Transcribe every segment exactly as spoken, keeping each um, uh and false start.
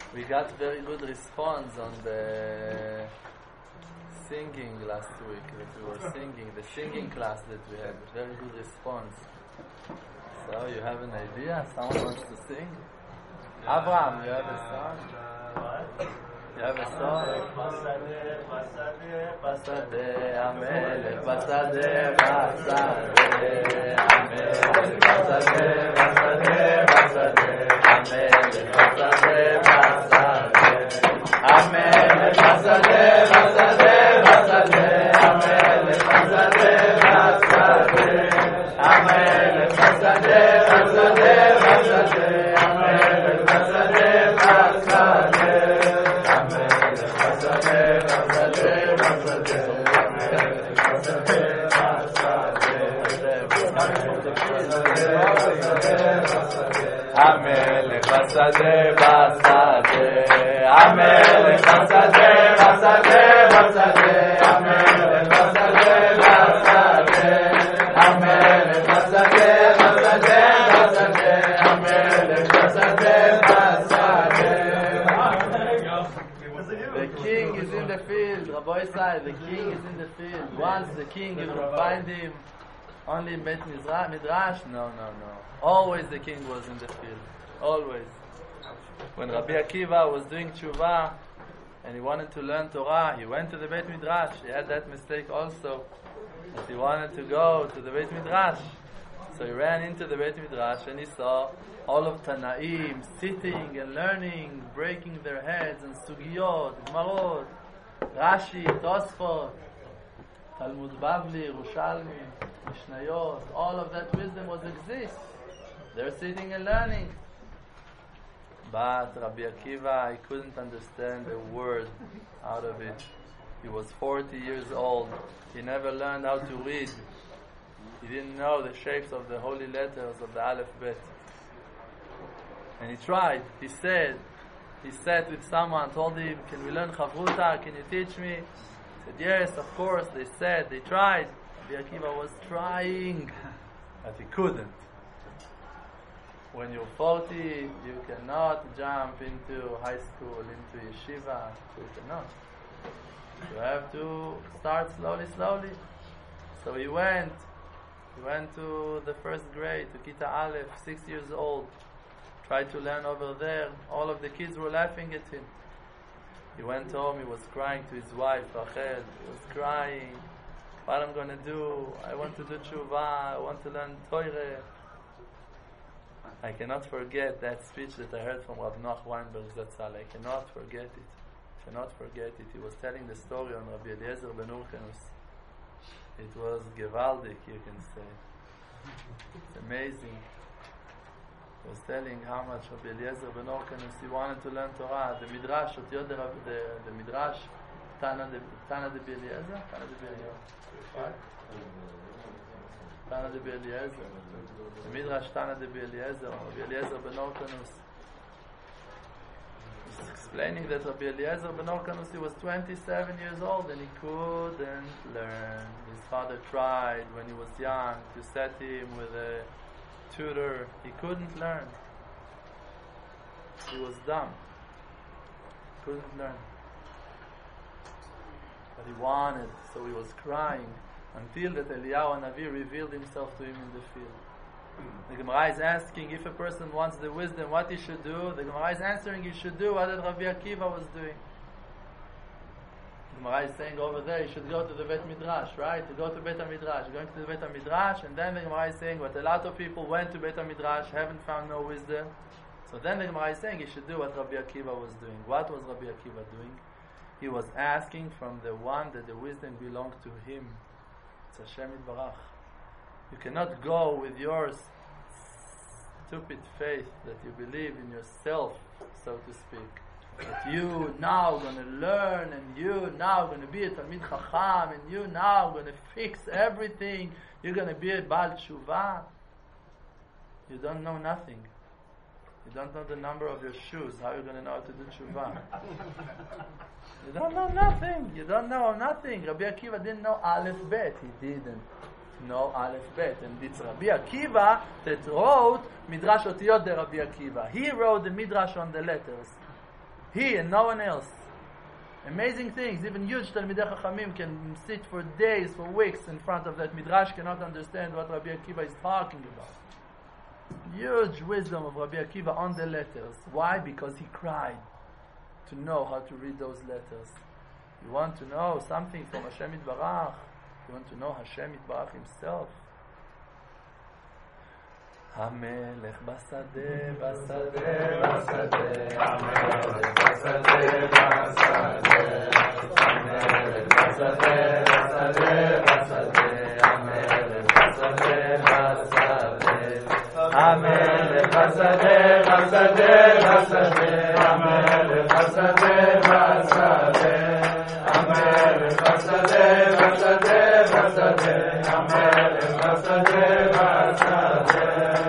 We got very good response on the singing last week that we were singing, the singing class that we had. Very good response. So you have an idea? Someone wants to sing? Abraham, you have a song? You have a song? Basade, basade, amelech, basade, basade, amelech, basade, basade, basade, amelech, basade, basade, amelech, basade, basade, basade, amelech, basade, basade, amelech, basade, basade, basade, amelech, basade, basade. Amelech basade basade, Amelech basade basade basade, Amelech basade basade, Amelech basade basade basade, Amelech basade basade. The king is in the field, Rabbi Isai, the king is in the field. Once the king, you will find him only in Beit Midrash? No, no, no. Always the king was in the field. Always. When Rabbi Akiva was doing tshuva and he wanted to learn Torah, he went to the Beit Midrash. He had that mistake also, that he wanted to go to the Beit Midrash. So he ran into the Beit Midrash and he saw all of Tanaim sitting and learning, breaking their heads and Sugiyot, Gmarot, Rashi, Tosfot, Talmud Bavli, Yerushalmi, Mishnayot. All of that wisdom was exists. They're sitting and learning. But Rabbi Akiva, he couldn't understand a word out of it. He was forty years old. He never learned how to read. He didn't know the shapes of the holy letters of the Aleph Bet. And he tried. He said, he sat with someone, told him, can we learn Chavruta? Can you teach me? He said, yes, of course. They said, they tried. Rabbi Akiva was trying, but he couldn't. When you're forty, you cannot jump into high school, into yeshiva. You cannot. You have to start slowly, slowly. So he went. He went to the first grade, to Kita Aleph, six years old. Tried to learn over there. All of the kids were laughing at him. He went home. He was crying to his wife, Rachel. He was crying. What I'm going to do? I want to do tshuva. I want to learn Torah. I cannot forget that speech that I heard from Rav Noach Weinberg Zatzal. I cannot forget it. Cannot forget it. He was telling the story on Rabbi Eliezer ben Urkanus. It was gewaldic, you can say. It's amazing. He was telling how much Rabbi Eliezer ben Urkanus, he wanted to learn Torah. The Midrash, the, the, the Midrash, Tana de Tana de Eliezer, Tana de Eliezer. Right? Tana de Eliezer. The Midrash Tana de Eliezer, Rabbi Eliezer ben Urkanus. He's explaining that Rabbi Eliezer ben Urkanus, he was twenty-seven years old and he couldn't learn. His father tried when he was young to set him with a tutor. He couldn't learn. He was dumb. Couldn't learn. But he wanted, so he was crying until that Eliyahu Hanavi revealed himself to him in the field. The Gemara is asking if a person wants the wisdom, what he should do. The Gemara is answering he should do what Rabbi Akiva was doing. The Gemara is saying over there he should go to the Beit Midrash, right? To go to Beit HaMidrash. Going to the Beit HaMidrash, and then the Gemara is saying what a lot of people went to Beit HaMidrash, haven't found no wisdom. So then the Gemara is saying he should do what Rabbi Akiva was doing. What was Rabbi Akiva doing? He was asking from the one that the wisdom belonged to him. It's Hashem Yitbarach. You cannot go with your stupid faith that you believe in yourself, so to speak. That you now going to learn, and you now going to be a Talmid Chacham, and you now going to fix everything. You're going to be a Baal Tshuva. You don't know nothing. You don't know the number of your shoes. How are you going to know how to do Tshuva? You don't know nothing. You don't know nothing. Rabbi Akiva didn't know Aleph Bet. He didn't know Aleph Bet. And it's Rabbi Akiva that wrote Midrash Otiyot de Rabbi Akiva. He wrote the Midrash on the letters. He and no one else. Amazing things. Even huge Talmidei Chachamim can sit for days, for weeks in front of that Midrash, cannot understand what Rabbi Akiva is talking about. Huge wisdom of Rabbi Akiva on the letters. Why? Because he cried to know how to read those letters. You want to know something from Hashem Yitbarach? You want to know Hashem Yitbarach himself? המלך בשדה, בשדה, בשדה, המלך בשדה, בשדה, המלך בשדה, בשדה, בשדה, המלך בשדה, בשדה, המלך בשדה, בשדה, בשדה, המלך בשדה, בשדה, המלך בשדה, בשדה, בשדה, המלך בשדה, בשדה.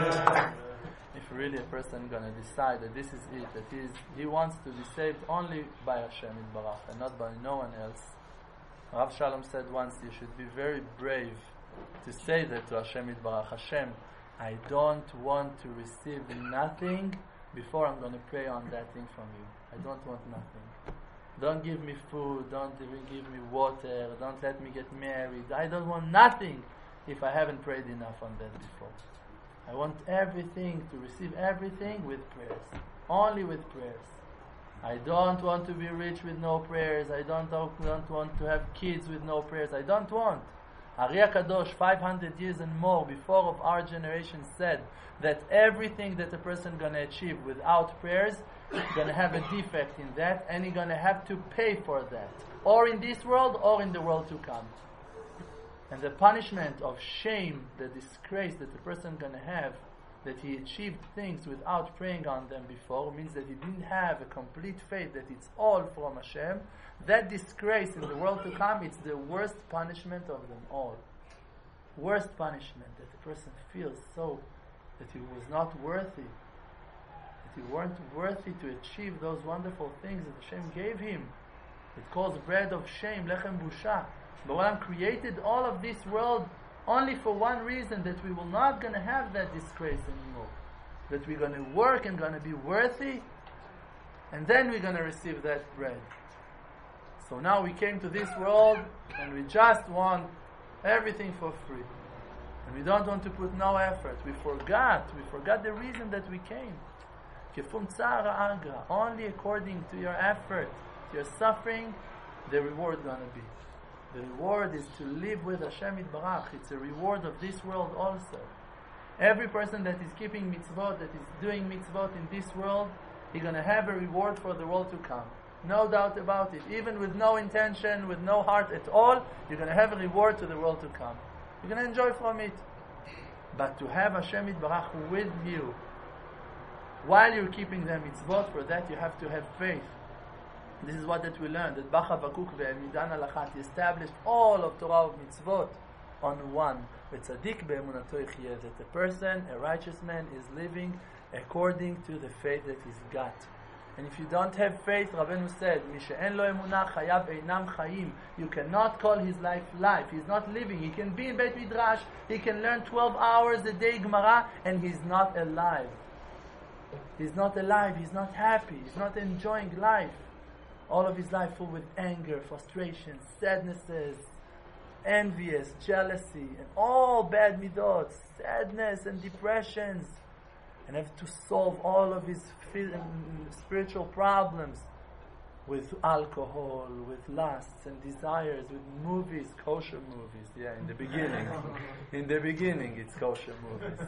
Really a person gonna decide that this is it, that he, is, he wants to be saved only by Hashem Yitbarach and not by no one else. Rav Shalom said once, you should be very brave to say that to Hashem Yitbarach. Hashem, I don't want to receive nothing before I'm gonna pray on that thing from you. I don't want nothing. Don't give me food, don't even give me water, don't let me get married. I don't want nothing if I haven't prayed enough on that before. I want everything, to receive everything with prayers. Only with prayers. I don't want to be rich with no prayers. I don't, don't want to have kids with no prayers. I don't want. Ari HaKadosh, five hundred years and more before of our generation, said that everything that a person is going to achieve without prayers is going to have a defect in that, and he's going to have to pay for that. Or in this world, or in the world to come. And the punishment of shame, the disgrace that the person is going to have, that he achieved things without praying on them before, means that he didn't have a complete faith that it's all from Hashem. That disgrace in the world to come, it's the worst punishment of them all. Worst punishment, that the person feels so that he was not worthy, that he weren't worthy to achieve those wonderful things that Hashem gave him. It calls bread of shame, lechem busha. But Ba'olam created all of this world only for one reason, that we will not going to have that disgrace anymore. That we're going to work and going to be worthy, and then we're going to receive that bread. So now we came to this world and we just want everything for free. And we don't want to put no effort. We forgot. We forgot the reason that we came. Only according to your effort, to your suffering, the reward is going to be. The reward is to live with Hashem Yitbarach. It's a reward of this world also. Every person that is keeping mitzvot, that is doing mitzvot in this world, he's going to have a reward for the world to come. No doubt about it. Even with no intention, with no heart at all, you're going to have a reward to the world to come. You're going to enjoy from it. But to have Hashem Yitbarach with you, while you're keeping the mitzvot, for that you have to have faith. This is what that we learned, that Bach HaVakuk ve'emidan halachat established all of Torah of mitzvot on one. V'tzadik be'emunato yichyeh, that a person, a righteous man, is living according to the faith that he's got. And if you don't have faith, Rabbeinu said, Mi she'en lo emunah chayav einam chayim. You cannot call his life life. He's not living. He can be in Beit Midrash, he can learn twelve hours a day Gemara, and he's not alive. He's not alive, he's not happy, he's not enjoying life. All of his life full with anger, frustration, sadnesses, envious, jealousy, and all bad midot, sadness and depressions, and have to solve all of his spiritual problems with alcohol, with lusts and desires, with movies, kosher movies. Yeah, in the beginning. In the beginning, it's kosher movies.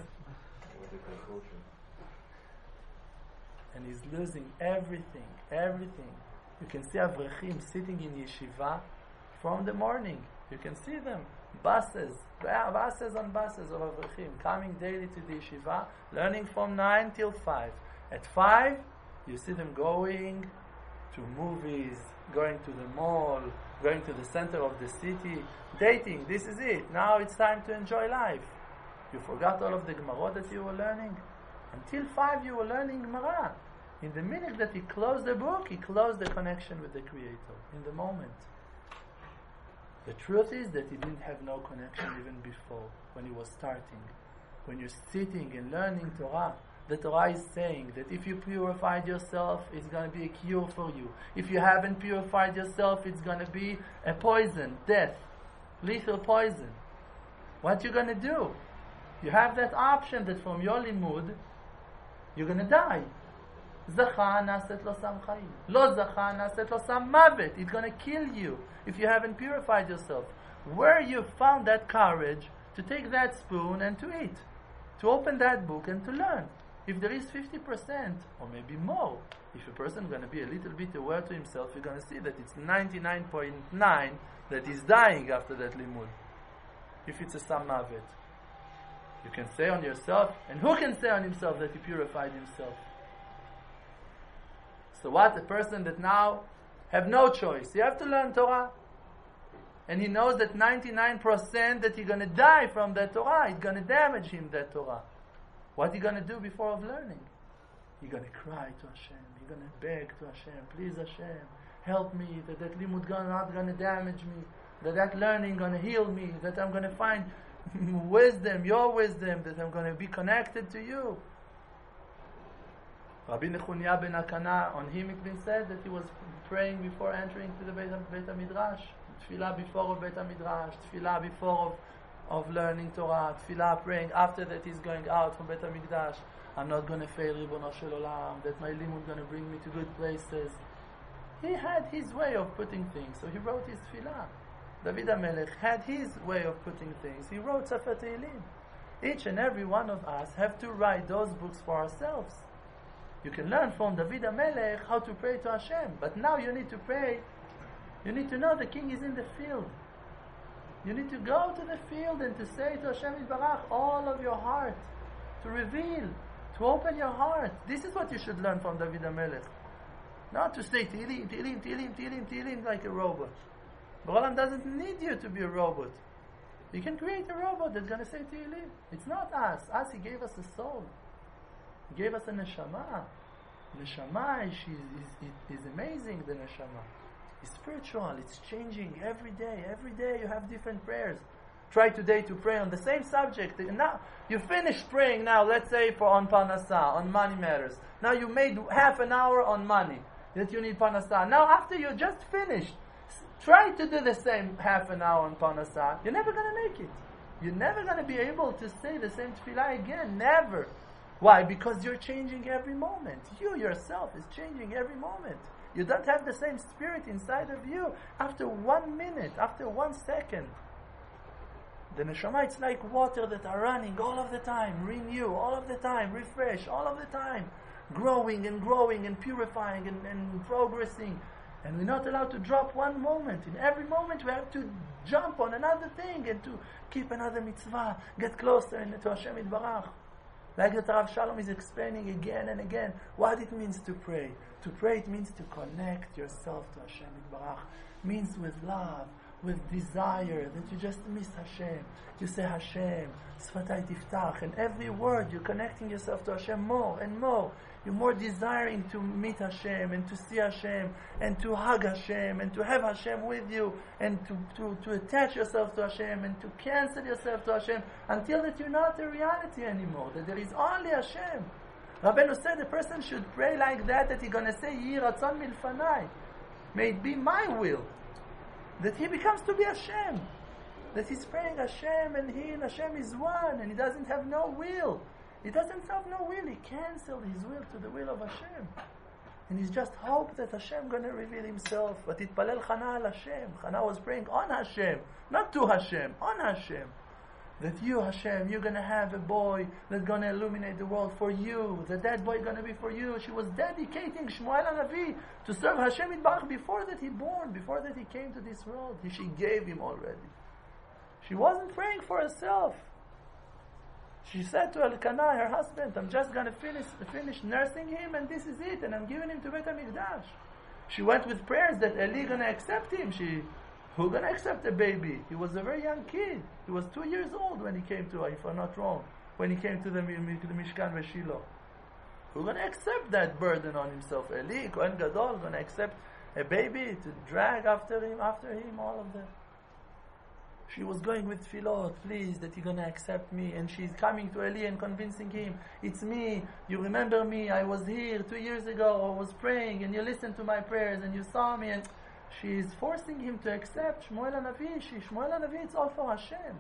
And he's losing everything, everything. You can see Avrechim sitting in yeshiva from the morning. You can see them. Buses, buses on buses of Avrechim coming daily to the yeshiva, learning from nine till five. At five, you see them going to movies, going to the mall, going to the center of the city, dating. This is it. Now it's time to enjoy life. You forgot all of the Gemara that you were learning? Until five you were learning Gemara. In the minute that he closed the book, he closed the connection with the Creator. In the moment. The truth is that he didn't have no connection even before, when he was starting. When you're sitting and learning Torah, the Torah is saying that if you purified yourself, it's going to be a cure for you. If you haven't purified yourself, it's going to be a poison, death, lethal poison. What you going to do? You have that option that from your limud, you're going to die. Zacha naset lo sam chayim. Lo zacha naset lo sam mavet. It's going to kill you if you haven't purified yourself. Where you found that courage to take that spoon and to eat, to open that book and to learn. If there is fifty percent or maybe more, if a person is going to be a little bit aware to himself, you're going to see that it's ninety-nine point nine that is dying after that limud. If it's a sam mavet, you can say on yourself, and who can say on himself that he purified himself? So what? A person that now have no choice. You have to learn Torah. And he knows that ninety-nine percent that he's going to die from that Torah. It's going to damage him, that Torah. What he going to do before of learning? He's going to cry to Hashem. He's going to beg to Hashem. Please Hashem, help me. That that limud not going to damage me. That that learning going to heal me. That I'm going to find wisdom, your wisdom. That I'm going to be connected to you. Rabbi Nechunya ben Akana, on him it's been said that he was praying before entering to the Beit, Beit HaMidrash. Tefillah before of Beit HaMidrash, Tefillah before of, of learning Torah, Tefillah praying after that he's going out from Beit HaMikdash. I'm not going to fail Ribono Shel Olam, that my limud is going to bring me to good places. He had his way of putting things, so he wrote his Tefillah. David HaMelech had his way of putting things. He wrote Sefer Tehillim. Each and every one of us have to write those books for ourselves. You can learn from David HaMelech how to pray to Hashem, but now you need to pray. You need to know the king is in the field. You need to go to the field and to say to Hashem Yitbarach all of your heart, to reveal, to open your heart. This is what you should learn from David HaMelech. Not to say Tehillim, Tehillim, Tehillim, Tehillim, Tehillim like a robot. Borolam doesn't need you to be a robot. You can create a robot that's going to say Tehillim. It's not us. Us, He gave us a soul. He gave us a neshama. Neshama is, is, is, is amazing, the neshama. It's spiritual, it's changing every day. Every day you have different prayers. Try today to pray on the same subject. Now you finish praying now, let's say for on parnasa, on money matters. Now you made half an hour on money that you need parnasa. Now after you just finished, try to do the same half an hour on parnasa. You're never going to make it. You're never going to be able to say the same tefillah again. Never. Why? Because you're changing every moment. You yourself is changing every moment. You don't have the same spirit inside of you after one minute, after one second. The neshama, it's like water that are running all of the time, renew all of the time, refresh all of the time, growing and growing and purifying and, and progressing. And we're not allowed to drop one moment. In every moment we have to jump on another thing and to keep another mitzvah, get closer to Hashem Yitbarach. Like the Rav Shalom is explaining again and again what it means to pray. To pray, it means to connect yourself to Hashem Yitbarach. Means with love, with desire, that you just miss Hashem. You say Hashem, Sfatai Tiftach, and every word you're connecting yourself to Hashem more and more. You're more desiring to meet Hashem and to see Hashem and to hug Hashem and to have Hashem with you and to, to, to attach yourself to Hashem and to cancel yourself to Hashem until that you're not a reality anymore, that there is only Hashem. Rabbeinu said the person should pray like that, that he's going to say, Yehi Ratzon Milfanai. May it be my will. That he becomes to be Hashem. That he's praying Hashem and he and Hashem is one and he doesn't have no will. He doesn't have no will. He canceled his will to the will of Hashem. And he's just hope that Hashem going to reveal himself. But Itpalel Chana al Hashem. Chana was praying on Hashem. Not to Hashem. On Hashem. That you, Hashem, you're going to have a boy that's going to illuminate the world for you. That that boy going to be for you. She was dedicating Shmuel HaNavi to serve Hashem Yitbarach before that he born, before that he came to this world. She gave him already. She wasn't praying for herself. She said to Elkanah, her husband, I'm just going to finish finish nursing him and this is it. And I'm giving him to Beit HaMikdash. She went with prayers that Eli going to accept him. She... Who's going to accept a baby? He was a very young kid. He was two years old when he came to, if I'm not wrong, when he came to the, the Mishkan Veshilo. Who's going to accept that burden on himself? Eli, Kohen Gadol, going to accept a baby to drag after him, after him, all of that. She was going with Philot, please, that you're going to accept me. And she's coming to Eli and convincing him, it's me, you remember me, I was here two years ago, I was praying, and you listened to my prayers, and you saw me. And she's forcing him to accept Shmuel HaNavi. She, Shmuel HaNavi, it's all for Hashem.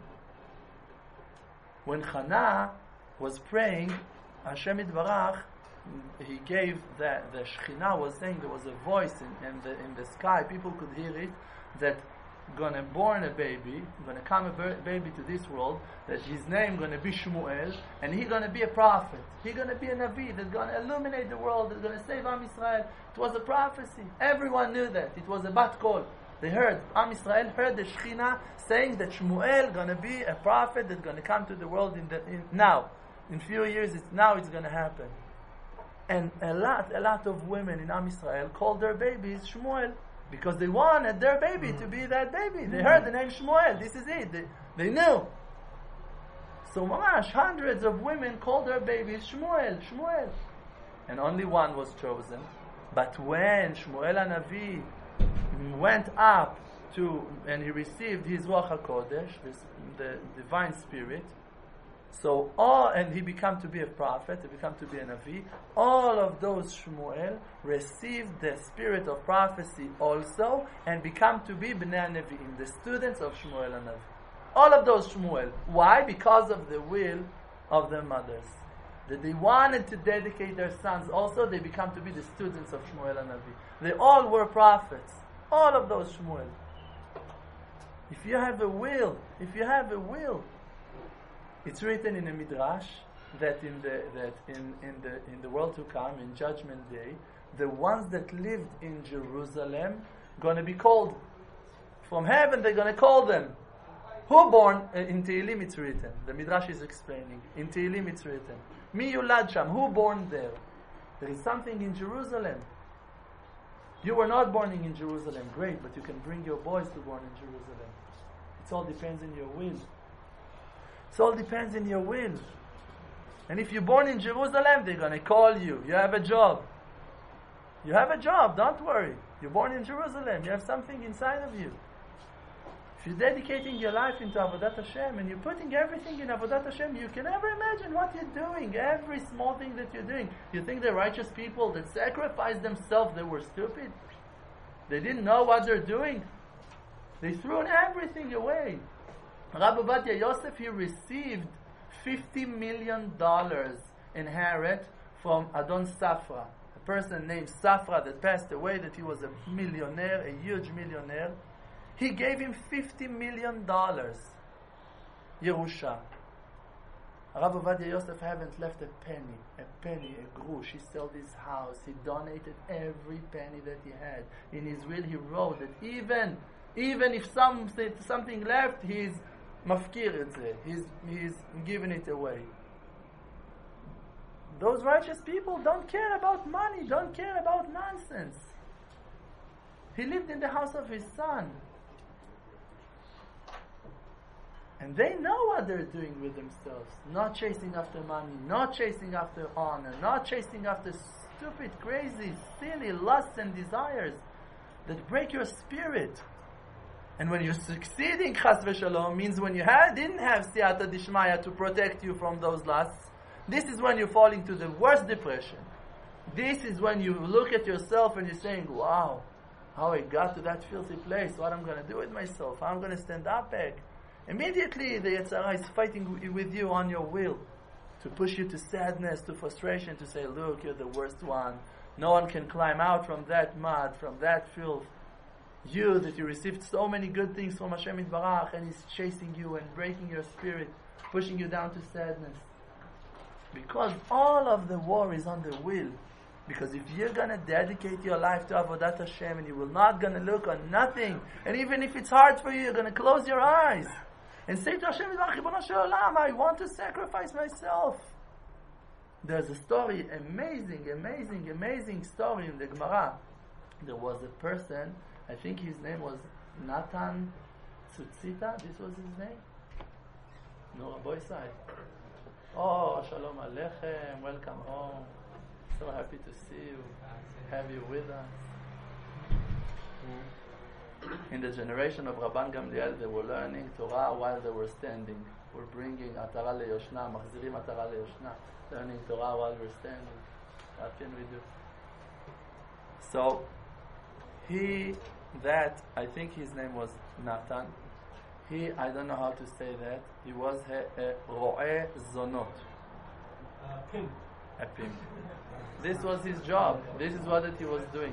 When Hannah was praying, Hashem Yitbarach, he gave the, the Shekhinah was saying, there was a voice in, in, the, in the sky, people could hear it, that gonna born a baby, gonna come a ber- baby to this world, that his name gonna be Shmuel, and he gonna be a prophet. He gonna be a Navi that's gonna illuminate the world, that's gonna save Am Yisrael. It was a prophecy. Everyone knew that. It was a bat kol. They heard, Am Yisrael heard the Shekhinah saying that Shmuel gonna be a prophet that's gonna come to the world in the in, now. In few years, it's, now it's gonna happen. And a lot, a lot of women in Am Yisrael called their babies Shmuel, because they wanted their baby to be that baby. They heard the name Shmuel. This is it. They, they knew. So mamash, hundreds of women called their babies Shmuel, Shmuel. And only one was chosen. But when Shmuel HaNavi went up to, and he received his Ruach HaKodesh, this, the divine spirit, so all, and he became to be a prophet, he became to be a Navi, all of those Shmuel received the spirit of prophecy also, and become to be Bnei Nevi'im, the students of Shmuel HaNavi. All of those Shmuel. Why? Because of the will of their mothers. That they wanted to dedicate their sons also, they become to be the students of Shmuel HaNavi. They all were prophets. All of those Shmuel. If you have a will, if you have a will, it's written in a midrash that in the that in, in the in the world to come, in Judgment Day, the ones that lived in Jerusalem gonna be called from heaven. They're gonna call them. Who born uh, in Tehillim? It's written. The midrash is explaining. In Tehillim it's written. Mi yulad sham. Who born there? There is something in Jerusalem. You were not born in Jerusalem. Great, but you can bring your boys to born in Jerusalem. It all depends on your will. It all depends on your will. And if you're born in Jerusalem, they're going to call you. You have a job. You have a job, don't worry. You're born in Jerusalem. You have something inside of you. If you're dedicating your life into Avodat Hashem and you're putting everything in Avodat Hashem, you can never imagine what you're doing. Every small thing that you're doing. You think the righteous people that sacrificed themselves, they were stupid? They didn't know what they're doing? They threw everything away. Rabbi Ovadia Yosef, he received fifty million dollars inherit from Adon Safra, a person named Safra that passed away, that he was a millionaire, a huge millionaire. He gave him fifty million dollars. Yerusha. Rabbi Ovadia Yosef haven't left a penny, a penny, a grush. He sold his house. He donated every penny that he had. In his will, he wrote that even, even if some something left, he's mafkir it. He's he's giving it away. Those righteous people don't care about money. Don't care about nonsense. He lived in the house of his son. And they know what they're doing with themselves. Not chasing after money, not chasing after honor, not chasing after stupid, crazy, silly lusts and desires that break your spirit. And when you're succeeding, chas v'shalom, means when you had, didn't have siyata dishmaya to protect you from those lusts, this is when you fall into the worst depression. This is when you look at yourself and you're saying, wow, how I got to that filthy place, what I'm going to do with myself, how I'm going to stand up back. Immediately the Yetzer Hara is fighting with you on your will to push you to sadness, to frustration, to say, look, you're the worst one. No one can climb out from that mud, from that filth. You, that you received so many good things from Hashem Yitbarach, and He's chasing you and breaking your spirit, pushing you down to sadness. Because all of the war is on the will. Because if you're going to dedicate your life to Avodat Hashem and you will not going to look on nothing, and even if it's hard for you, you're going to close your eyes and say to Hashem, I want to sacrifice myself. There's a story, amazing, amazing, amazing story in the Gemara. There was a person, I think his name was Natan Tzutzita, this was his name? No, boy side. Oh, Shalom Aleichem, welcome home. So happy to see you, have you with us. in the generation of Rabban Gamliel, they were learning Torah while they were standing. We're bringing Atara leYoshna, Machzirim Atara leYoshna, learning Torah while we're standing. What can we do? So, he, that, I think his name was Nathan, he, I don't know how to say that, he was a, a Ro'eh Zonot. Uh, pimp. A pimp. This was his job. This is what that he was doing.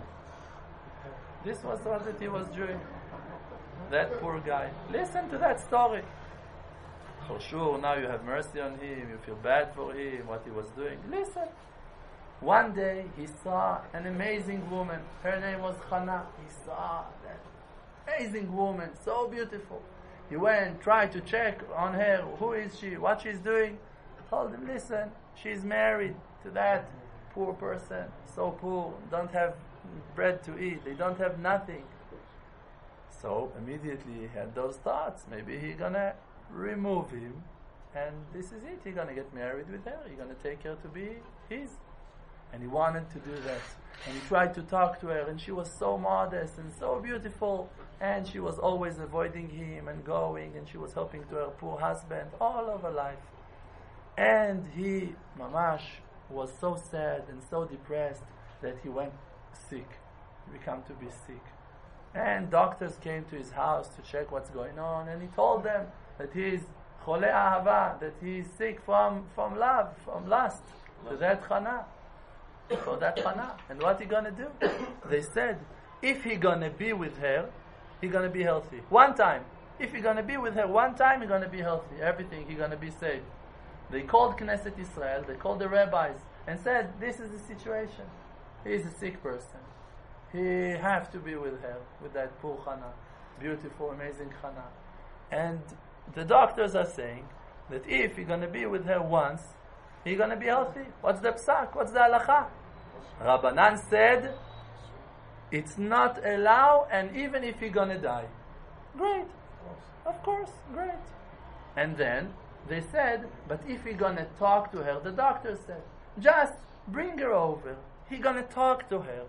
This was what that he was doing. That poor guy. Listen to that story. For sure, now you have mercy on him, you feel bad for him, what he was doing. Listen. One day he saw an amazing woman. Her name was Hannah. He saw that amazing woman, so beautiful. He went, tried to check on her, who is she, what she's doing. Told him, listen, she's married to that poor person, so poor, don't have bread to eat, they don't have nothing. So immediately he had those thoughts, maybe he's gonna remove him, and this is it, he's gonna get married with her, he's gonna take her to be his. And he wanted to do that. And he tried to talk to her, and she was so modest and so beautiful, and she was always avoiding him and going, and she was helping to her poor husband all of her life. And he, Mamash, was so sad and so depressed that he went sick. He became to be sick. And doctors came to his house to check what's going on, and he told them that he is Chole Ahava, that he is sick from, from love, from lust, to that Chana. For that Hannah. And what he gonna do? They said, if he gonna be with her, he gonna be healthy. One time. If he gonna be with her one time, he gonna be healthy. Everything, he gonna be saved. They called Knesset Israel, they called the rabbis, and said, this is the situation. He is a sick person. He have to be with her, with that poor Hannah. Beautiful, amazing Hannah. And the doctors are saying that if he's gonna be with her once, he's going to be healthy. What's the psak? What's the halacha? Rabbanan said, it's not allowed, and even if he's going to die. Great. Of course, great. And then they said, but if he's going to talk to her, the doctor said, just bring her over. He's going to talk to her.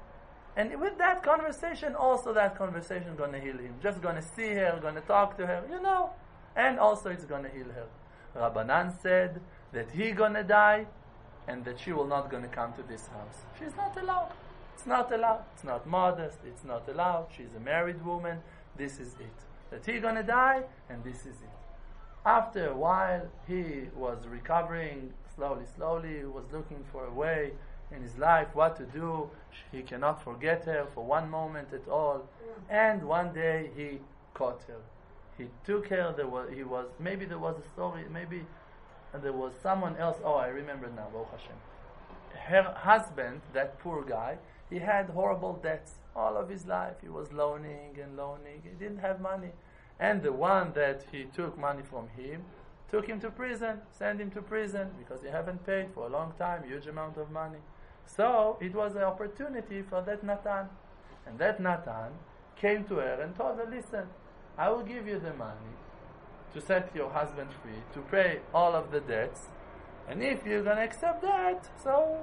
And with that conversation, also that conversation is going to heal him. Just going to see her, going to talk to her, you know. And also it's going to heal her. Rabbanan said, that he gonna die and that she will not gonna come to this house. She's not allowed. It's not allowed. It's not modest. It's not allowed. She's a married woman. This is it. That he gonna die and this is it. After a while, he was recovering slowly, slowly. He was looking for a way in his life, what to do. He cannot forget her for one moment at all. And one day he caught her. He took her. There was, he was, maybe there was a story, maybe and there was someone else, oh I remember now, Baruch Hashem. Her husband, that poor guy, he had horrible debts all of his life. He was loaning and loaning. He didn't have money. And the one that he took money from him, took him to prison, sent him to prison, because he haven't paid for a long time, huge amount of money. So, it was an opportunity for that Natan. And that Natan came to her and told her, listen, I will give you the money to set your husband free, to pay all of the debts, and if you're going to accept that, so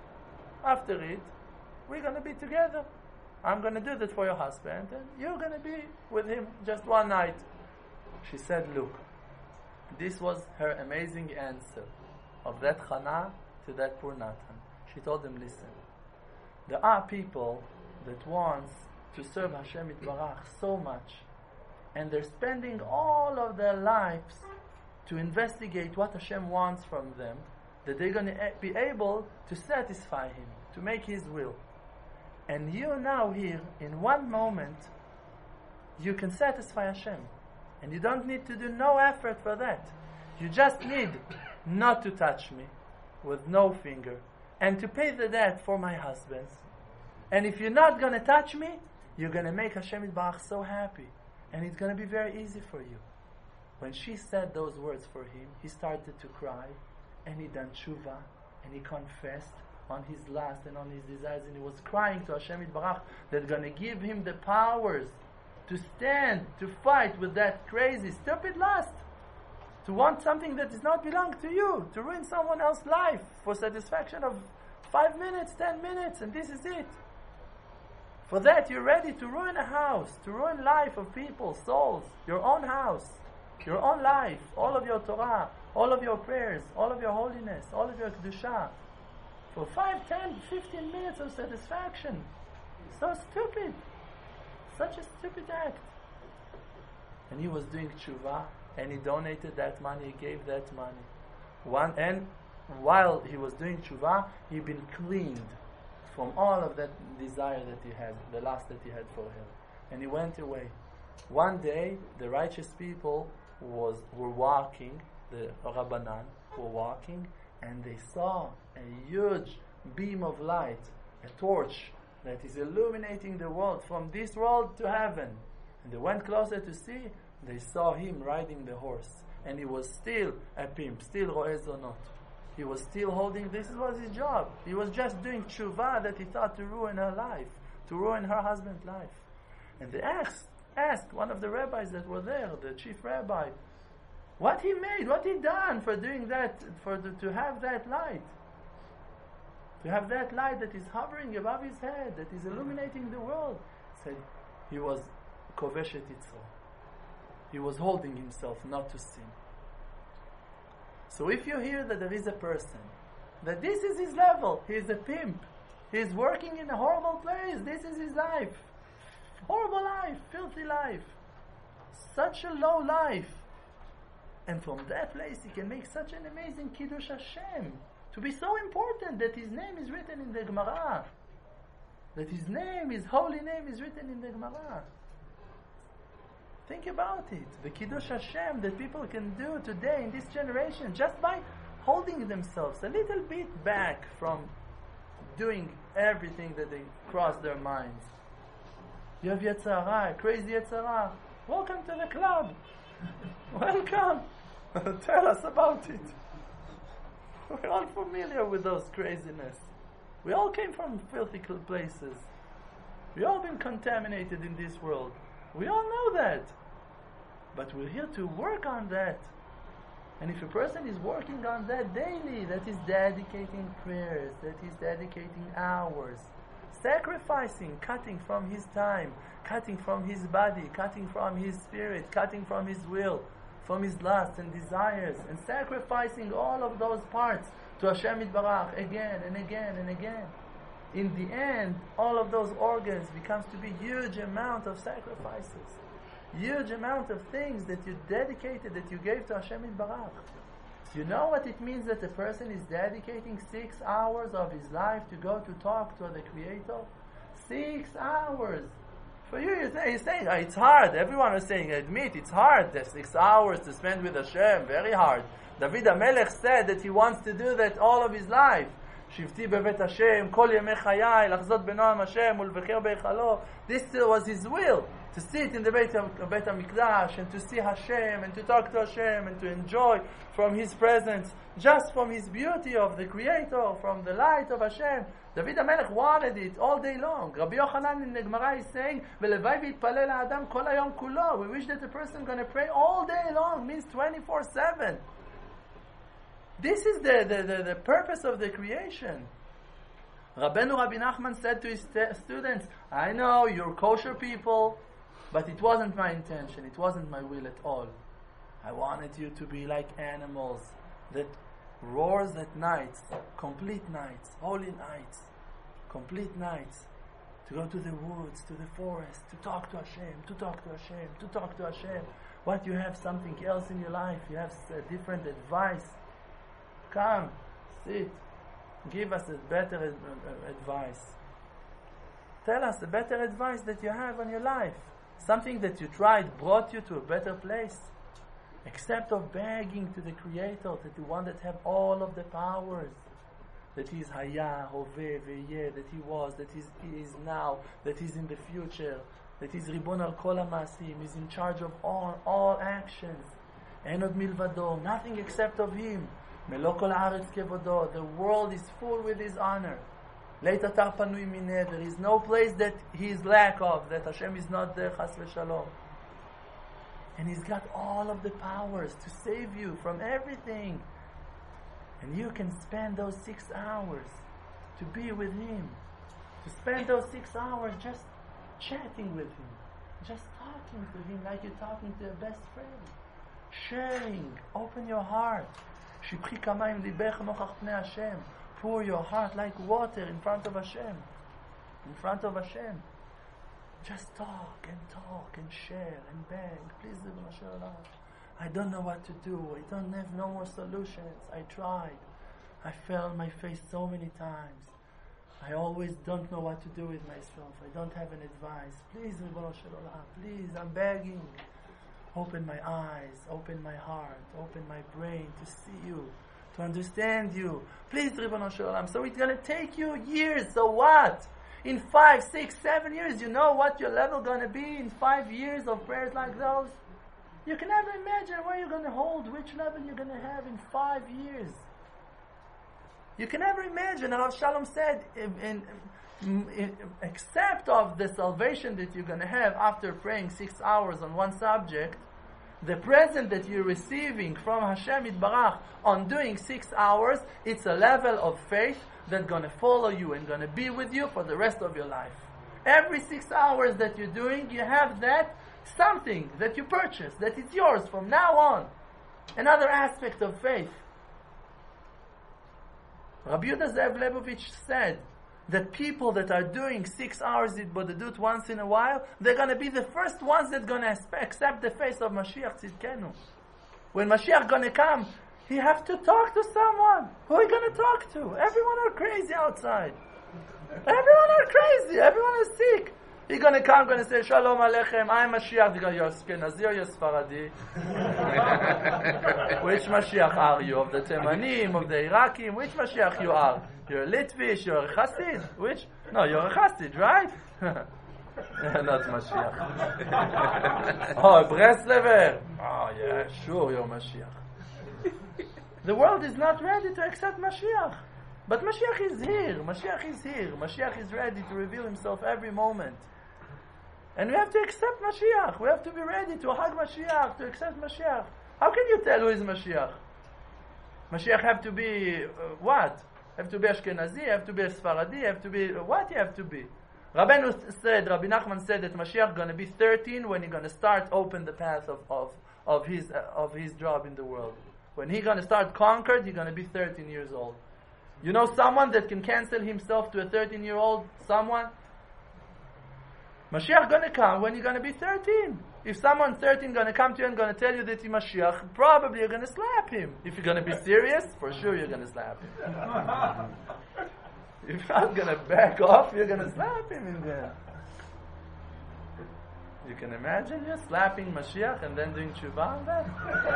after it, we're going to be together. I'm going to do that for your husband, and you're going to be with him just one night. She said, look, this was her amazing answer of that Hannah to that poor Nathan. She told him, listen, there are people that want to serve Hashem Yitbarach so much, and they're spending all of their lives to investigate what Hashem wants from them, that they're going to be able to satisfy Him, to make His will. And you now here, in one moment, you can satisfy Hashem. And you don't need to do no effort for that. You just need not to touch me with no finger, and to pay the debt for my husband. And if you're not going to touch me, you're going to make Hashem Yitbarach so happy. And it's going to be very easy for you. When she said those words for him, he started to cry, and he done tshuva, and he confessed on his lust and on his desires, and he was crying to Hashem Yitbarach that's going to give him the powers to stand, to fight with that crazy, stupid lust, to want something that does not belong to you, to ruin someone else's life for satisfaction of five minutes, ten minutes, and this is it. For that, you're ready to ruin a house, to ruin life of people, souls, your own house, your own life, all of your Torah, all of your prayers, all of your holiness, all of your Kedusha. For five, ten, fifteen minutes of satisfaction. So stupid. Such a stupid act. And he was doing tshuva, and he donated that money, he gave that money. One, and while he was doing tshuva, he'd been cleaned from all of that desire that he had, the lust that he had for her. And he went away. One day, the righteous people was were walking, the Rabbanan were walking, and they saw a huge beam of light, a torch that is illuminating the world from this world to heaven. And they went closer to see, they saw him riding the horse. And he was still a pimp, still ro'eh zonot. He was still holding, this was his job. He was just doing tshuva that he thought to ruin her life, to ruin her husband's life. And they asked, asked one of the rabbis that were there, the chief rabbi, what he made, what he done for doing that, for the, to have that light. To have that light that is hovering above his head, that is illuminating the world. Said he was kovesh et yitzro. He was holding himself not to sin. So if you hear that there is a person, that this is his level, he is a pimp, he is working in a horrible place, this is his life, horrible life, filthy life, such a low life, and from that place he can make such an amazing Kiddush Hashem, to be so important that his name is written in the Gemara, that his name, his holy name is written in the Gemara. Think about it. The Kiddush Hashem that people can do today in this generation just by holding themselves a little bit back from doing everything that they cross their minds. You have Yetzer Hara, crazy Yetzer Hara. Welcome to the club. Welcome. Tell us about it. We're all familiar with those craziness. We all came from filthy places. We all been contaminated in this world. We all know that. But we're here to work on that. And if a person is working on that daily, that is dedicating prayers, that is dedicating hours, sacrificing, cutting from his time, cutting from his body, cutting from his spirit, cutting from his will, from his lusts and desires, and sacrificing all of those parts to Hashem Yitbarach again and again and again. In the end, all of those organs becomes to be huge amount of sacrifices, huge amount of things that you dedicated, that you gave to Hashem Yitbarach. You know what it means that a person is dedicating six hours of his life to go to talk to the Creator? Six hours. For you, you're saying, you're saying oh, it's hard. Everyone is saying, admit, it's hard. There's six hours to spend with Hashem, very hard. David HaMelech said that he wants to do that all of his life. שבתי בבית השם, כל ימי חיי, לחזות בנועם השם ולבקר בהיכלו. This was his will, to sit in the Beit HaMikdash and to see Hashem and to talk to Hashem and to enjoy from His presence, just from His beauty of the Creator, from the light of Hashem. David HaMelech wanted it all day long. Rabbi Yochanan in the Gemara is saying, ולוואי ויתפלל האדם כל היום כולו. We wish that the person is going to pray all day long, means twenty-four seven. This is the, the, the, the purpose of the creation. Rabbeinu Rabbi Nachman said to his st- students, I know you're kosher people, but it wasn't my intention, it wasn't my will at all. I wanted you to be like animals that roars at nights, complete nights, holy nights, complete nights, to go to the woods, to the forest, to talk to Hashem, to talk to Hashem, to talk to Hashem. What, you have something else in your life, you have a different advice. Come, sit, give us a better ad- advice. Tell us a better advice that you have on your life. Something that you tried brought you to a better place. Except of begging to the Creator, that the one that have all of the powers. That He is Haya, Hove, Veye, that He was, that he's, He is now, that He's in the future, that He's Ribon al Kol HaMaasim, He's in charge of all, all actions. En od milvado, nothing except of Him. Melo kol haaretz kevodo, the world is full with His honor. Leit atar panui mineh, there is no place that He is lack of, that Hashem is not there, chas v'shalom. And He's got all of the powers to save you from everything. And you can spend those six hours to be with Him. To spend those six hours just chatting with him, just talking to him like you're talking to a best friend. Sharing, open your heart. שפכי כמים ליבך נוכח פני Hashem. Pour your heart like water in front of Hashem. In front of Hashem. Just talk and talk and share and beg. Please, Ribono Shel Olam. I don't know what to do. I don't have no more solutions. I tried. I fell on my face so many times. I always don't know what to do with myself. I don't have an advice. Please, Ribono Shel Olam. Please, I'm begging. Open my eyes, open my heart, open my brain to see you, to understand you. Please, Ribono Shel Olam. So it's going to take you years. So what? In five, six, seven years, you know what your level going to be in five years of prayers like those? You can never imagine where you're going to hold, which level you're going to have in five years. You can never imagine. Rav Shalom said, in, in, in, except of the salvation that you're going to have after praying six hours on one subject, the present that you're receiving from Hashem Yitbarach on doing six hours, it's a level of faith that's going to follow you and going to be with you for the rest of your life. Every six hours that you're doing, you have that something that you purchase, that is yours from now on. Another aspect of faith. Rabbi Yehuda Zev Lebovich said that people that are doing six hours Hitbodedut once in a while, they're going to be the first ones that are going to accept the face of Mashiach Tzidkenu. When Mashiach going to come, he have to talk to someone. Who are you going to talk to? Everyone are crazy outside. Everyone are crazy. Everyone is sick. He's going to come, going to say, Shalom Aleichem, I'm Mashiach. They go, you're Ashkenazi or you're Sfaradi? Which Mashiach are you? Of the Temanim, of the Irakim? Which Mashiach you are? You're a Litvish, you're a Chassid? Which? No, you're a Chassid, right? Not Mashiach. Oh, a Breslever? Oh, yeah, sure, you're Mashiach. The world is not ready to accept Mashiach. But Mashiach is here. Mashiach is here. Mashiach is ready to reveal himself every moment. And we have to accept Mashiach. We have to be ready to hug Mashiach, to accept Mashiach. How can you tell who is Mashiach? Mashiach have to be uh, what? Have to be Ashkenazi, have to be Sfaradi, have to be, uh, what you have to be? Rabbeinu said, Rabbi Nachman said that Mashiach going to be thirteen when he's going to start open the path of, of, of, his, uh, of his job in the world. When he's going to start conquered, he's going to be thirteen years old. You know someone that can cancel himself to a thirteen-year-old someone? Mashiach going to come when you're going to be thirteen. If someone thirteen going to come to you and going to tell you that he's Mashiach, probably you're going to slap him. If you're going to be serious, for sure you're going to slap him. If you're not going to back off, you're going to slap him in there. You can imagine you slapping Mashiach and then doing tshuva on that?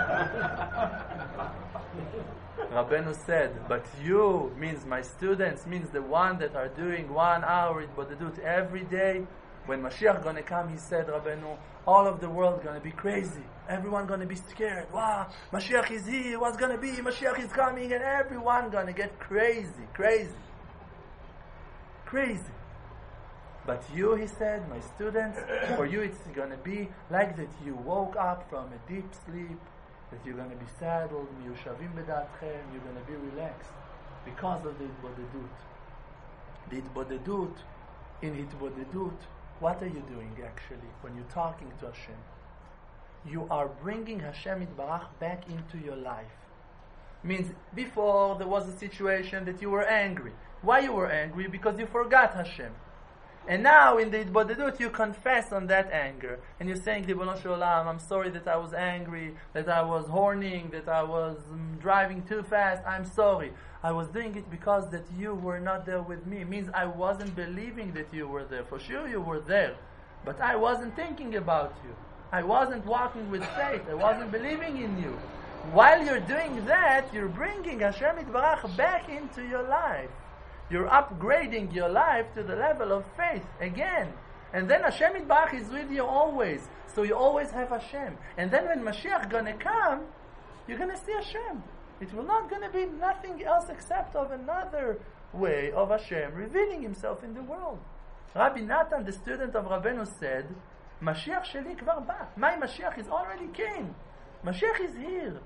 Rabbeinu said, but you, means my students, means the one that are doing one hour Hitbodedut every day. When Mashiach going to come, he said, Rabbeinu, all of the world going to be crazy. Everyone going to be scared. Wow, Mashiach is here. What's going to be? Mashiach is coming. And everyone going to get crazy, crazy. Crazy. But you, he said, my students, for you it's going to be like that you woke up from a deep sleep, that you're going to be saddled, miyushavim bedatchem, you're going to be relaxed because of the Hitbodedut. The Hitbodedut, in Hitbodedut, what are you doing actually when you're talking to Hashem? You are bringing Hashem Yitbarach back into your life. Means before there was a situation that you were angry. Why you were angry? Because you forgot Hashem. And now in the Hitbodedut you confess on that anger. And you're saying, Ribono Shel Olam, I'm sorry that I was angry, that I was horning, that I was um, driving too fast. I'm sorry. I was doing it because that you were not there with me. It means I wasn't believing that you were there. For sure you were there. But I wasn't thinking about you. I wasn't walking with faith. I wasn't believing in you. While you're doing that, you're bringing Hashem Yitbarach back into your life. You're upgrading your life to the level of faith again. And then Hashem Yitbarach is with you always. So you always have Hashem. And then when Mashiach gonna come, you're gonna see Hashem. It will not gonna be nothing else except of another way of Hashem revealing himself in the world. Rabbi Natan, the student of Rabbeinu, said, Mashiach sheli kvar ba. My Mashiach is already came. Mashiach is here.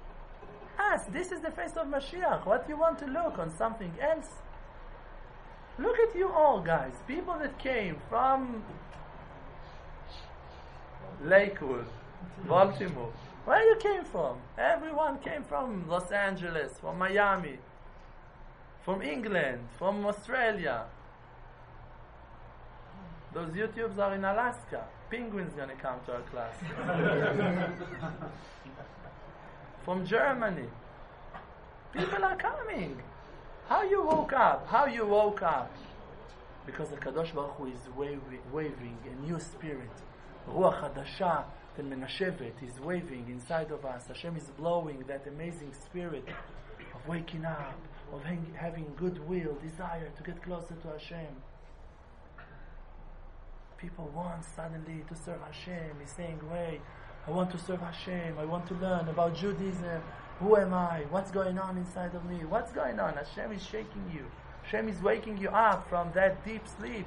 Ask, this is the face of Mashiach. What do you want to look on something else? Look at you all, guys. People that came from Lakewood, Baltimore. Where you came from? Everyone came from Los Angeles, from Miami, from England, from Australia. Those YouTubes are in Alaska. Penguin's gonna come to our class. From Germany. People are coming. How you woke up? How you woke up? Because the Kadosh Baruch Hu is waving, waving a new spirit. Ruach Hadasha and Menashevet is waving inside of us. Hashem is blowing that amazing spirit of waking up, of hang, having goodwill, desire to get closer to Hashem. People want suddenly to serve Hashem. He's saying, wait, I want to serve Hashem. I want to learn about Judaism. Who am I? What's going on inside of me? What's going on? Hashem is shaking you. Hashem is waking you up from that deep sleep.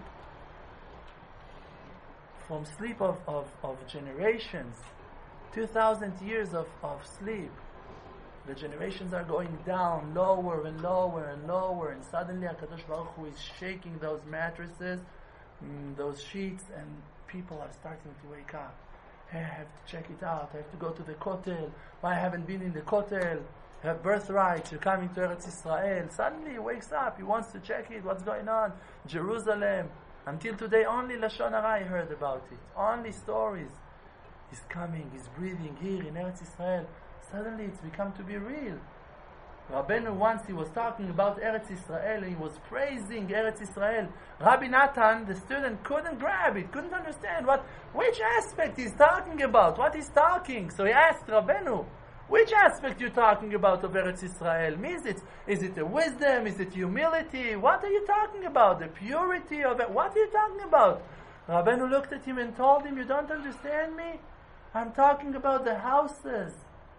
From sleep of, of, of generations. Two thousand years of, of sleep. The generations are going down lower and lower and lower, and suddenly HaKadosh Baruch Hu is shaking those mattresses, mm, those sheets, and people are starting to wake up. Hey, I have to check it out. I have to go to the Kotel. Why I haven't been in the Kotel? I have birthright. You're coming to Eretz Israel. Suddenly he wakes up. He wants to check it. What's going on? Jerusalem. Until today, only Lashon Hara I heard about it. Only stories. He's coming. He's breathing here in Eretz Israel. Suddenly it's become to be real. Rabbeinu once he was talking about Eretz Israel and he was praising Eretz Israel. Rabbi Natan, the student, couldn't grab it, couldn't understand what, which aspect he's talking about, what he's talking. So he asked Rabbeinu, which aspect you're talking about of Eretz Israel? Is it, is it the wisdom? Is it humility? What are you talking about? The purity of it? What are you talking about? Rabbeinu looked at him and told him, you don't understand me? I'm talking about the houses.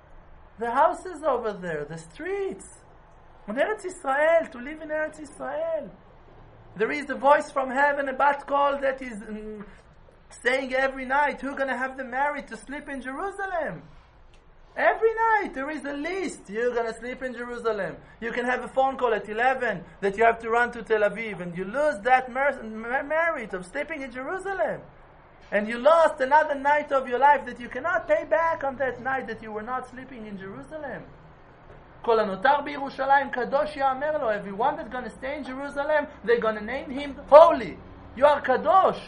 The houses over there, the streets. In Eretz Israel, to live in Eretz Israel. There is a voice from heaven, a bat call that is mm, saying every night, who's going to have the merit to sleep in Jerusalem? Every night there is a list. You're going to sleep in Jerusalem. You can have a phone call at eleven that you have to run to Tel Aviv, and you lose that mer- mer- merit of sleeping in Jerusalem. And you lost another night of your life that you cannot pay back on that night that you were not sleeping in Jerusalem. Kol hanotar b'Yerushalayim kadosh ya'amer lo. Everyone that's going to stay in Jerusalem, they're going to name him holy. You are kadosh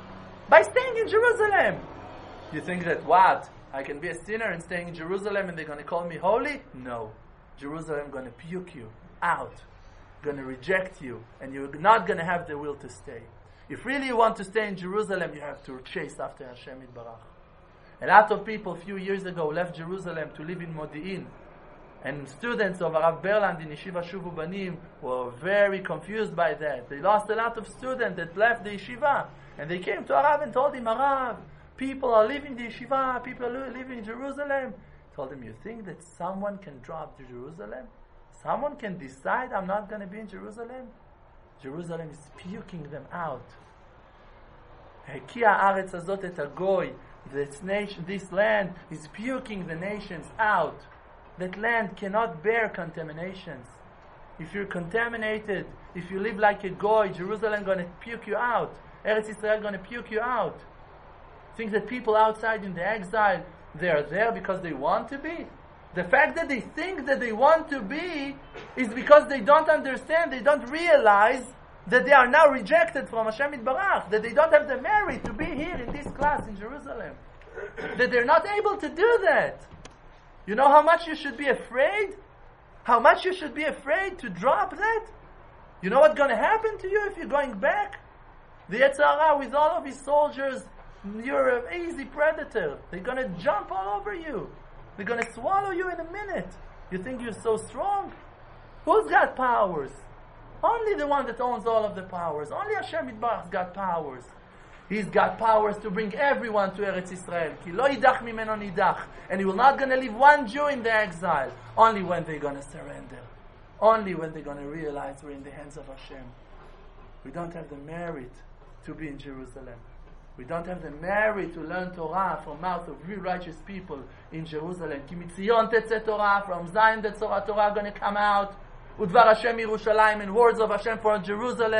by staying in Jerusalem. You think that what? I can be a sinner and staying in Jerusalem and they're going to call me holy? No. Jerusalem going to puke you out, going to reject you, and you're not going to have the will to stay. If really you want to stay in Jerusalem, you have to chase after Hashem Yitbarach. A lot of people a few years ago left Jerusalem to live in Modi'in. And students of Arav Berland in Yeshiva Shuvu Banim were very confused by that. They lost a lot of students that left the yeshiva. And they came to Arav and told him, Arav, people are leaving the yeshiva, people are living in Jerusalem. He told him, you think that someone can drop to Jerusalem? Someone can decide I'm not going to be in Jerusalem? Jerusalem is puking them out. This nation, this land is puking the nations out. That land cannot bear contaminations. If you're contaminated, if you live like a goy, Jerusalem is going to puke you out. Eretz Israel is going to puke you out. Think that people outside in the exile, they are there because they want to be? The fact that they think that they want to be is because they don't understand, they don't realize that they are now rejected from Hashem Yitbarach, that they don't have the merit to be here in this class in Jerusalem, that they're not able to do that. You know how much you should be afraid? How much you should be afraid to drop that? You know what's going to happen to you if you're going back? The Yetzer Hara with all of his soldiers, you're an easy predator. They're going to jump all over you. They're going to swallow you in a minute. You think you're so strong? Who's got powers? Only the one that owns all of the powers. Only Hashem Yitbarach's got powers. He's got powers to bring everyone to Eretz Israel. Ki lo yidach mimeno nidach. And He will not going to leave one Jew in the exile. Only when they're going to surrender. Only when they're going to realize we're in the hands of Hashem. We don't have the merit to be in Jerusalem. We don't have the merit to learn Torah from mouth of real righteous people in Jerusalem. Ki mitzion tetzeh Torah, from Zion the Torah, Torah going to come out. Udvar Hashem Yerushalayim, and words of Hashem for Jerusalem.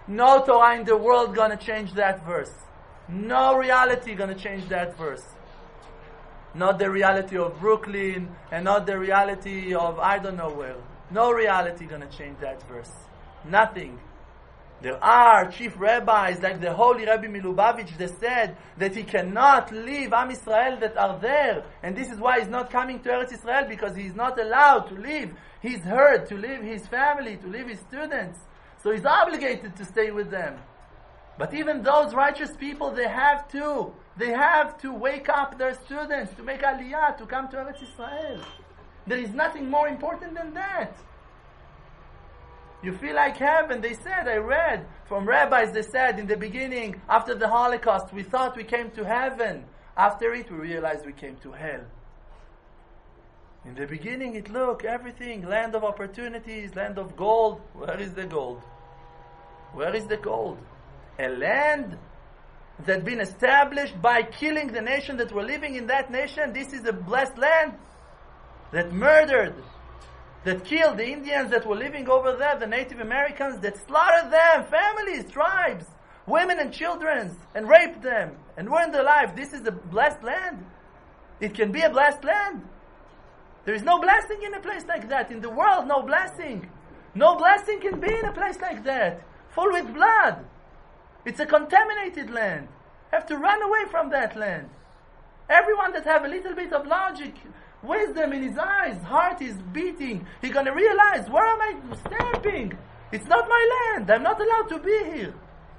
No Torah in the world gonna change that verse. No reality gonna change that verse. Not the reality of Brooklyn, and not the reality of I don't know where. No reality gonna change that verse. Nothing. There are chief rabbis like the holy Rabbi Milubavitch that said that he cannot leave Am Yisrael that are there, and this is why he's not coming to Eretz Yisrael, because he's not allowed to leave his herd, to leave his family, to leave his students. So he's obligated to stay with them. But even those righteous people, they have to, they have to wake up their students to make aliyah, to come to Eretz Yisrael. There is nothing more important than that. You feel like heaven. They said, I read from rabbis, they said in the beginning, after the Holocaust, we thought we came to heaven. After it, we realized we came to hell. In the beginning, it looked, everything, land of opportunities, land of gold. Where is the gold? Where is the gold? A land that been established by killing the nation that were living in that nation. This is a blessed land that murdered, that killed the Indians that were living over there, the Native Americans, that slaughtered them, families, tribes, women and children, and raped them, and ruined their life. This is a blessed land. It can be a blessed land. There is no blessing in a place like that. In the world, no blessing. No blessing can be in a place like that, full with blood. It's a contaminated land. You have to run away from that land. Everyone that have a little bit of logic, wisdom in his eyes, heart is beating, he's going to realize, where am I stamping? It's not my land. I'm not allowed to be here.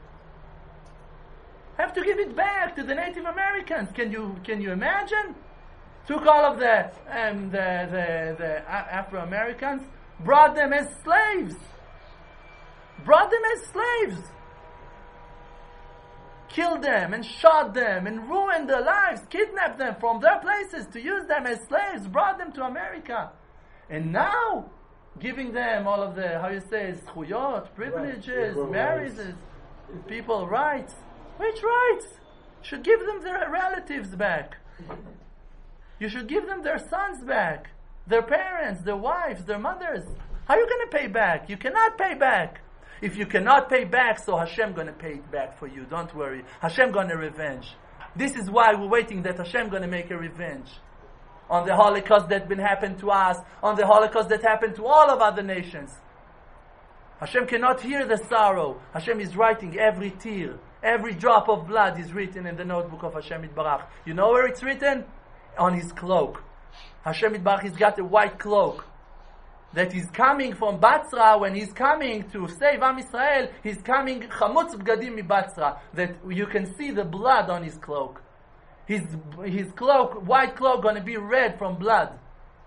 I have to give it back to the Native Americans. Can you can you imagine? Took all of that, and the, the, the Afro-Americans, brought them as slaves. Brought them as slaves. Killed them and shot them and ruined their lives, kidnapped them from their places to use them as slaves, brought them to America. And now, giving them all of the, how you say, zchuyot, privileges, right. marriages, people rights. Which rights? You should give them their relatives back. You should give them their sons back, their parents, their wives, their mothers. How are you going to pay back? You cannot pay back. If you cannot pay back, so Hashem going to pay it back for you. Don't worry. Hashem going to revenge. This is why we're waiting that Hashem going to make a revenge on the Holocaust that been happened to us, on the Holocaust that happened to all of other nations. Hashem cannot hear the sorrow. Hashem is writing every tear. Every drop of blood is written in the notebook of Hashem Yitbarach. You know where it's written? On his cloak. Hashem Yitbarach, he's got a white cloak. That he's coming from Batzra, when he's coming to save Am Yisrael, he's coming chamutz bgadim mi Batzra, that you can see the blood on his cloak. His his cloak, white cloak, going to be red from blood.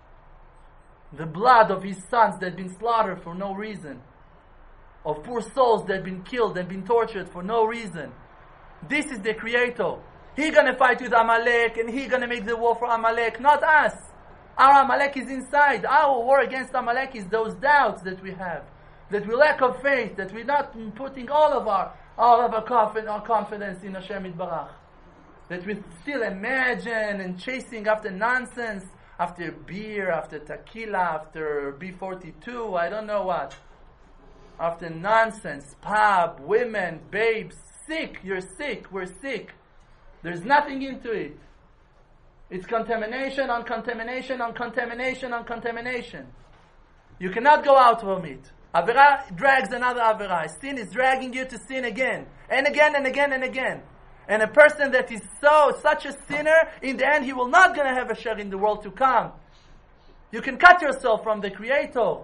The blood of his sons that have been slaughtered for no reason. Of poor souls that have been killed and been tortured for no reason. This is the Creator. He's going to fight with Amalek, and he's going to make the war for Amalek, not us. Our Amalek is inside. Our war against Amalek is those doubts that we have, that we lack of faith, that we're not putting all of our all of our, confi- our confidence in Hashem Yitbarach, that we still imagine and chasing after nonsense, after beer, after tequila, after B forty-two, I don't know what, after nonsense, pub, women, babes, sick. You're sick. We're sick. There's nothing into it. It's contamination on contamination on contamination on contamination. You cannot go out from it. Avera drags another Avera. Sin is dragging you to sin again. And again and again and again. And a person that is so, such a sinner, in the end he will not going to have a share in the world to come. You can cut yourself from the Creator.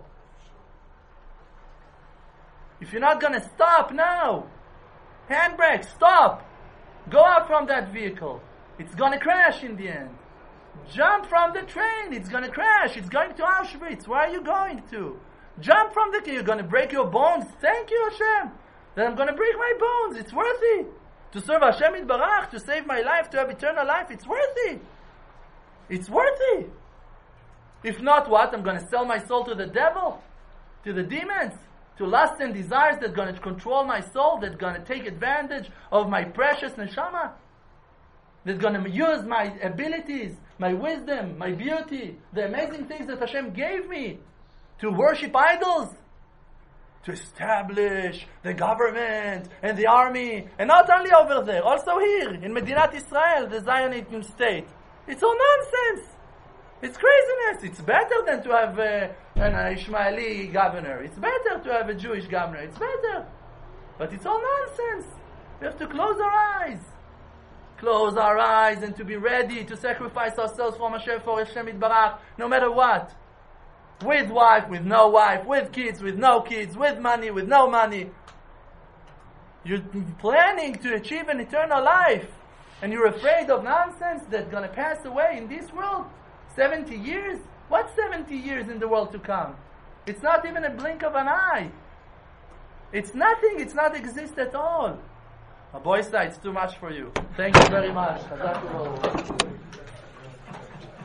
If you're not going to stop now, handbrake, stop. Go out from that vehicle. It's going to crash in the end. Jump from the train. It's going to crash. It's going to Auschwitz. Where are you going to? Jump from the... You're going to break your bones. Thank you, Hashem. Then I'm going to break my bones. It's worthy. To serve Hashem Yitbarach, to save my life, to have eternal life, it's worthy. It's worthy. If not, what? I'm going to sell my soul to the devil? To the demons? To lust and desires that are going to control my soul, that are going to take advantage of my precious neshama? That's going to use my abilities, my wisdom, my beauty, the amazing things that Hashem gave me to worship idols? to establish the government and the army, and not only over there, also here in Medinat Israel, the Zionist state. It's all nonsense. It's craziness. It's better than to have uh, an Ishmaeli governor. It's better to have a Jewish governor. It's better. But it's all nonsense. We have to close our eyes. Close our eyes and to be ready to sacrifice ourselves for Hashem, for Hashem Yitbarach, no matter what. With wife, with no wife, with kids, with no kids, with money, with no money. You're planning to achieve an eternal life, and you're afraid of nonsense that's going to pass away in this world. seventy years? What's seventy years in the world to come? It's not even a blink of an eye. It's nothing. It's not exist at all. A boy said, it's too much for you. Thank you very much.